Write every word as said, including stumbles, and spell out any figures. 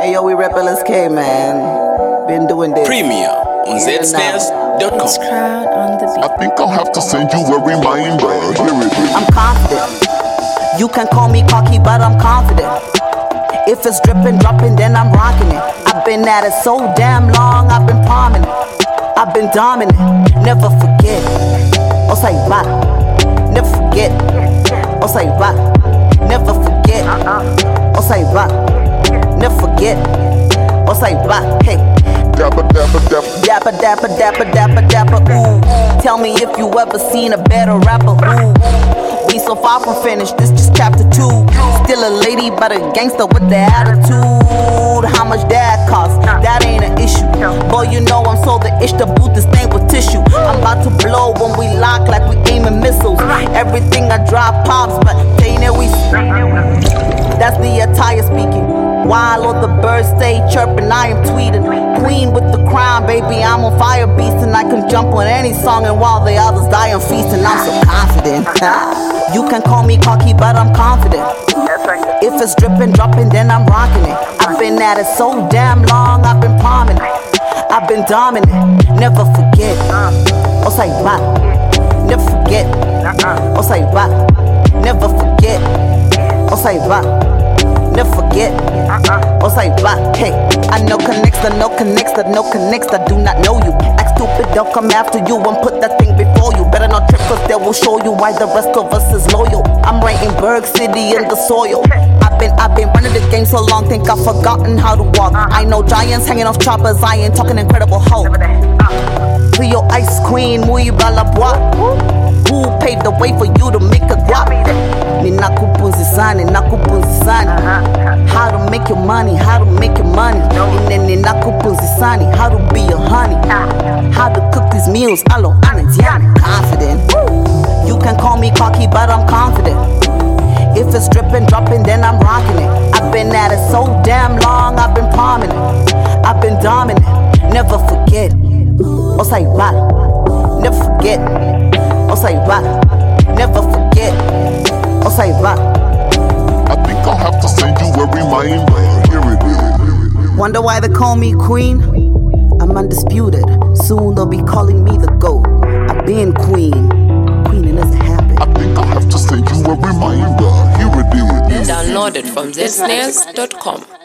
Hey yo, we Rebel's K, man. Been doing this. Premier on Z Snares dot com. Crowd on the beat. I think I'll have to send you a reminder. Here it is. I'm confident. You can call me cocky, but I'm confident. If it's dripping, dropping, then I'm rocking it. I've been at it so damn long, I've been palming it. I've been dominant, never forget. I'll say bye, never forget. I'll say bye, never forget. I'll say bye, never forget. I'll say bye, hey. Dapper, dapper, dapper. Dapper, dapper, dapper, dapper, dapper, ooh. Tell me if you ever seen a better rapper, ooh. We so far from finished, this just chapter two. Still a lady, but a gangster with the attitude. How much that cost? That ain't an issue. Boy, you know I'm so the ish to boot this thing with tissue. I'm about to blow when we lock like we aiming missiles. Everything I drop pops, but they know we. That's the attire speaking. While all the birds stay chirping, I am tweeting. Queen with the crown, baby, I'm on fire beast. And I can jump on any song, and while the others die, I'm feasting. I'm so confident. You can call me cocky, but I'm confident. If it's dripping, dropping, then I'm rocking it. I've been at it so damn long, I've been palming it. I've been dominant, never forget. I'll say bye, never forget. I'll say bye, never forget. I'll say bye. Never forget, I'll say bye, hey. I know connects, I know connects, I know connects, I do not know you. Act stupid, they'll come after you and put that thing before you. Better not trip, cause they will show you why the rest of us is loyal. I'm writing Berg City in the soil. I've been, I've been running the game so long, think I've forgotten how to walk. I know giants hanging off choppers, I ain't talking Incredible Hulk. To your ice queen, muy balabwa. Who paved the way for you to make a guap? Ninakupunzisani, nakupunzisani. How to make your money, how to make your money. Ninakupunzisani, how to be your honey. How to cook these meals, alo, anatiani. Confident. You can call me cocky, but I'm confident. If it's dripping, dropping, then I'm rocking it. I've been at it so damn long, I've been palming it. I've been dominant, never forget. I'll say bye, never forget. I'll say bye, never forget. I'll say bye. I think I'll have to send you a reminder. Here it is. Wonder why they call me queen? I'm undisputed. Soon they'll be calling me the GOAT. I've been queen. Queening doesn't happen. I think I'll have to send you a reminder. Here it is. Download it from Z Snares dot com.